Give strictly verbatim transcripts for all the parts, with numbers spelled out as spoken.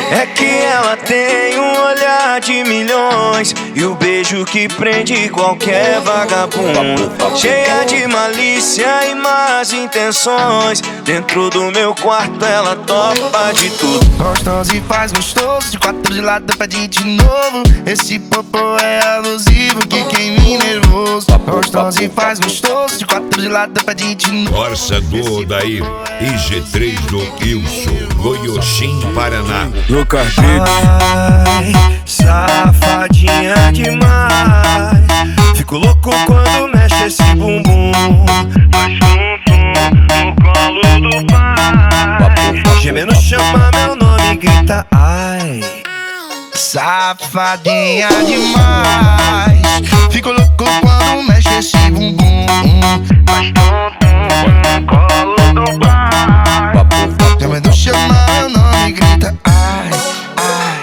É que ela tem um olhar de milhões e o beijo que prende qualquer vagabundo. Cheia de malícia e más intenções, dentro do meu quarto ela topa de tudo. Gostosa e faz gostoso, de quatro de lado pede de novo. Esse popô é abusivo que queima nervoso. Gostosa e faz gostoso, de quatro de lado pede de novo. Orça do Odair e G três do Wilson, Goiôxim, Paraná. Lucas Beats. Ai, safadinha demais. Fico louco quando mexe esse bumbum. Vai junto no colo do pai. Gemendo chama meu nome e grita ai. Safadinha demais. Fico louco quando mexe esse bumbum. Vai junto no colo do pai. Gemendo chama meu nome e grita ai, ai.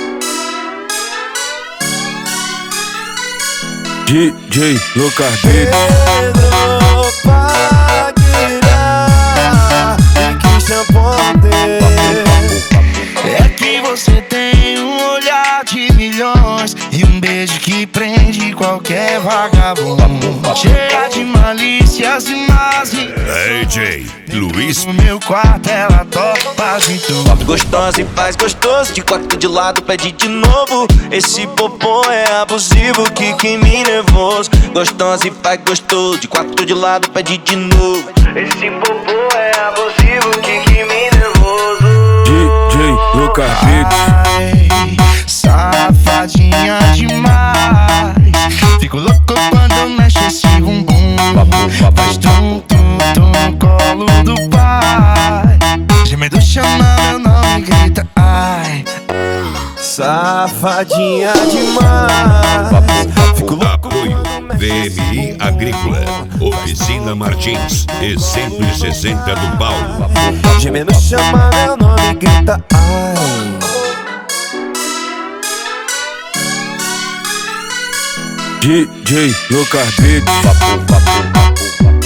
D J Lucas Beats. Pedro Padilha e Christian Ponte. É que você tem um olhar de milhões e um beijo que prende qualquer vagabundo. Cheia de malícias e más. D J Luiz. No meu quarto ela topa de tudo. Gostosa e faz gostoso, de quatro de lado pede de novo. Esse popô é abusivo que queima nervoso. Gostosa e faz gostoso, de quatro de lado pede de novo. Esse popô é abusivo que queima nervoso. D J Lucas Beats. Ai, safadinha demais. Fico louco quando mexe esse bumbum. Faz tum tum tum no colo do pai. Gemendo chama meu nome e grita ai. Safadinha demais. Fico louco. Apoio V M I Agrícola, Oficina Martins e cento e sessenta do Paulo. Gemendo chama meu nome e grita ai. D J Lucas Beats.